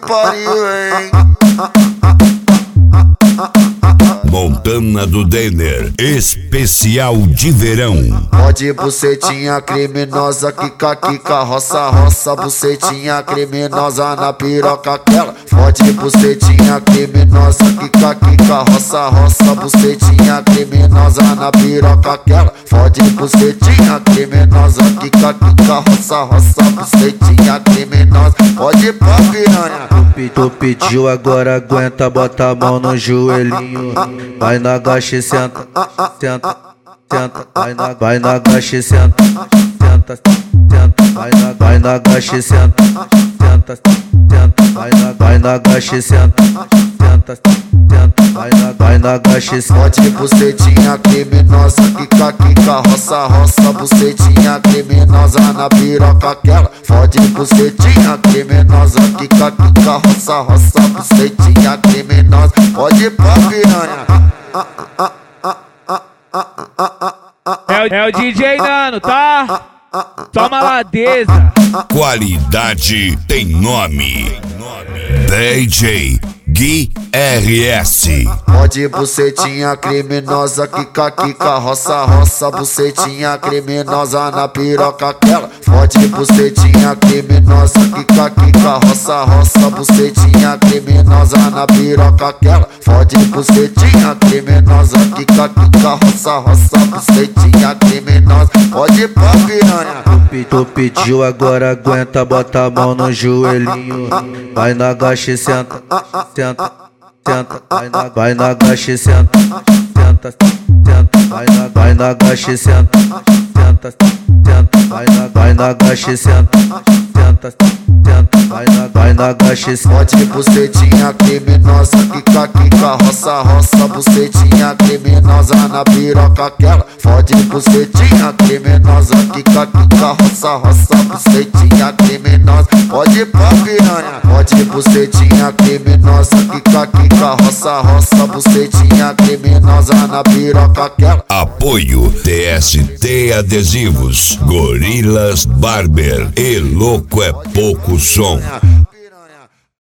pariu, hein? Montana do Denner, especial de verão. Pode bucetinha criminosa, quica, quica, roça, roça, bucetinha criminosa na piroca aquela. Pode bucetinha criminosa, quica, quica, roça, roça, bucetinha criminosa na piroca aquela. Pode bucetinha criminosa, quica, quica, roça, roça, bucetinha criminosa. Pode pra piranha. Tu pediu, agora aguenta, bota a mão no joelhinho. Vai na gacha e senta, senta, senta. Vai na gacha e senta, senta, senta. Vai na gacha e senta, senta, senta. Vai na gacha e senta, senta, senta. Vai na gacha e senta. Pode bucetinha criminosa, quica, quica, roça, roça, bucetinha criminosa na piroca aquela. Pode bucetinha criminosa, quica, quica, roça, roça, bucetinha criminosa. Pode pra piranha. É o DJ Nano, tá? Toma ladeza. Qualidade tem nome. DJ Gui RS. Pode bucetinha criminosa, quica, quica, roça, roça, bucetinha criminosa na piroca aquela. Pode bucetinha criminosa, quica, quica, roça, roça, bucetinha criminosa na piroca aquela. Pode bucetinha criminosa, quica, quica, roça, roça, bucetinha criminosa. Pode pra piranha. Tu pediu, agora aguenta, bota a mão no joelhinho. Vai na gacha e senta, senta, senta. Vai na gacha e senta, senta, senta. Vai na gacha e senta, senta, senta. Vai na gacha e senta, senta, senta. Vai na gacha e senta. Pode bucetinha criminosa, quica, quica, roça, roça, bucetinha criminosa na piroca aquela. Pode bucetinha criminosa, quica, quica, roça, roça, bucetinha criminosa. Pode pra piranha. Pode bucetinha criminosa, quica, quica, roça, roça, bucetinha criminosa na piroca aquela. Apoio TST Adesivos, Gorilas Barber e Louco é Pouco Som.